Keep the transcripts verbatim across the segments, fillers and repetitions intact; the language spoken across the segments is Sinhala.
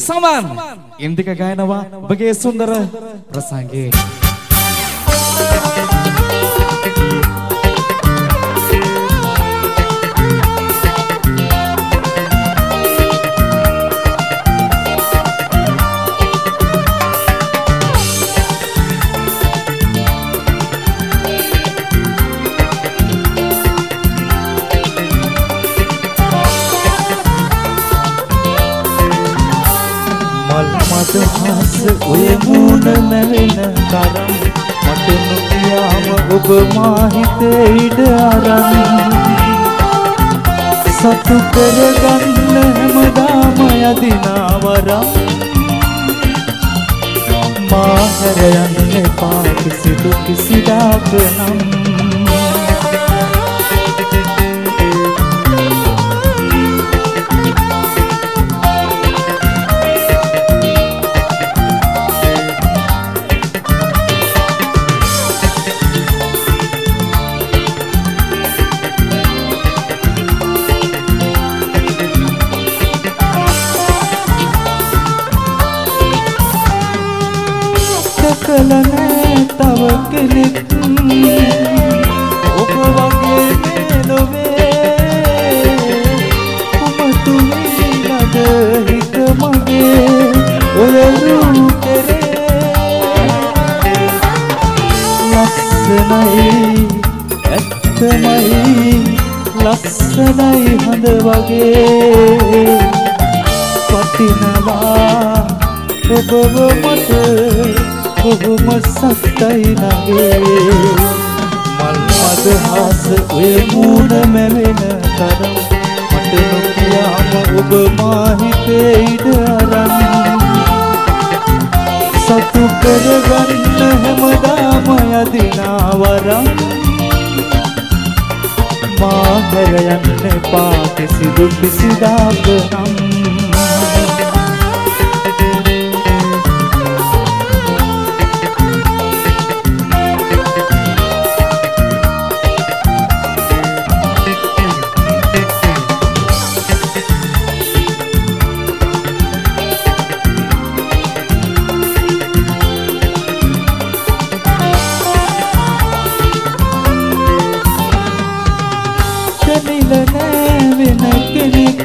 සමන් ඉන්දික ගායනවා ඔබගේ සුන්දර ප්‍රසංගයේ මදහස් ඔය මූණ මැවෙන තරම් මට නොකියාම ඔබ මා හිතේ ඉඩ අරන් සතු කරගන්න හැමදාම යදිනා වරම් මා හැර යන්න එපා කිසිදු කිසිදාක නම් කලනේ තව කෙනෙක් ඔබ වගේ මෙලොවේ උමතුනි නද හිත මගේ ඔය රූපේ ලස්සනයි ඇත්තමයි ලස්සනයි හඳ වගේ පටිනවා ඔබව මට කොහොම සත්තයි නගේ මල් මදහස් ඔය මූණ මැවෙන තරම් මට නොකියාම ඔබ මා හිතේ ඉඩ අරන් සතු කරගන්න හැමදාම යදිනා වරම් මා හැර යන්න එපා කිසිදු කිසිදාක නම් වෙන කෙනෙක්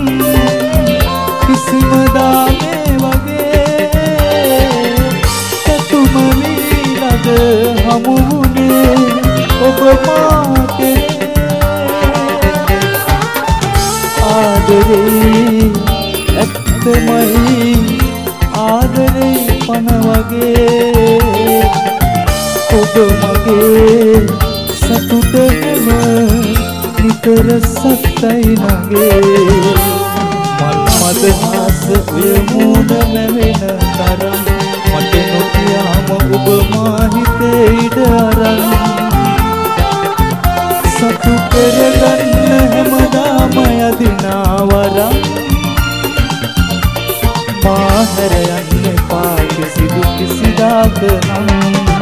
කිසිම දාමේ වගේ සතුම වීලද හමු වුණේ ඔබ මාතේ ආදරේ ඇත්තමයි ආදරේ පන වගේ ඔබ මගේ සතුටම නිතර සත්තයි නගේ මල් මදහස් ඔය මූණ මැවෙන තරම් මට නොකියාම ඔබ මා හිතේ ඉඩ අරන් සතු කරගන්න හැමදාම යදිනා වරම් මා හැර යන්න එපා කිසිදු කිසිදාක නම්